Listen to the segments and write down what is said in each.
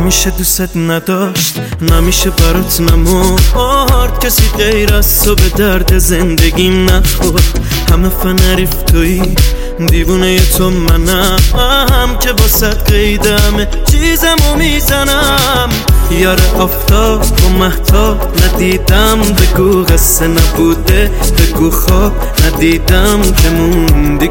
نمیشه دوست نداشت، نمیشه برات نمورد، کسی غیر از تو به درد زندگیم نخورد. همه فنریف تویی، دیوونه تو منم که باست قیدمه چیزمو میزنم. یار آفتاب و مهتاب ندیدم، بگو قصه نبوده، بگو خواب ندیدم که موندی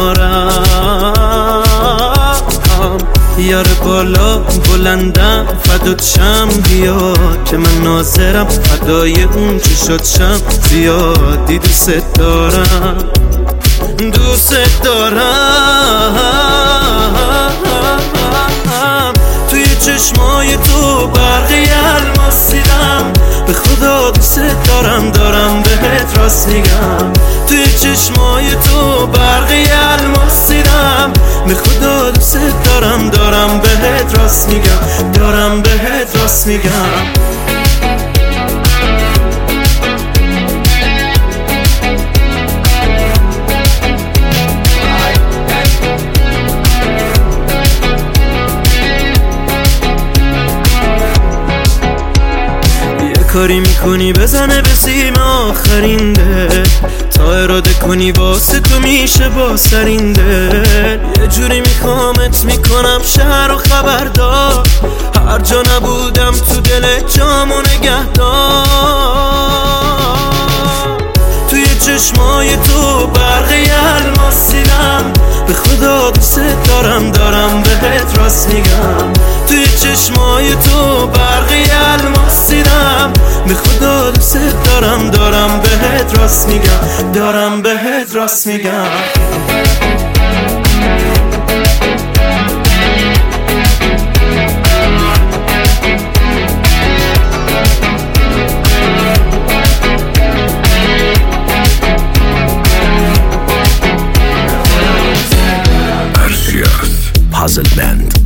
کنارم. یار بالا بلندم فدات شم، بیا که من ناظرم فدای اون چی شد شم. زیادی دوست دارم، دوست دارم. توی چشمای تو برقی الماس دیدم، به خدا دوست دارم، دارم بهت راست میگم. توی چشمای تو برقی الماس دیدم، به خدا دوست دارم، دارم بهت راست میگم، دارم بهت راست میگم. کاری میکنی بزنه به سیم آخرین دل، تا اراده کنی واسه تو میشه با سرین دل. یه جوری میخوامت میکنم شهر و خبردار، هر جا نبودم تو دل جامو نگهدار. توی چشمای تو برقی الماس دیدم، به خدا دوست دارم، دارم بهت راست میگم. توی چشمای تو برقی الماس دیدم، به خدا دوست دارم، دارم بهت راست میگم، دارم بهت راست میگم. Puzzle Band.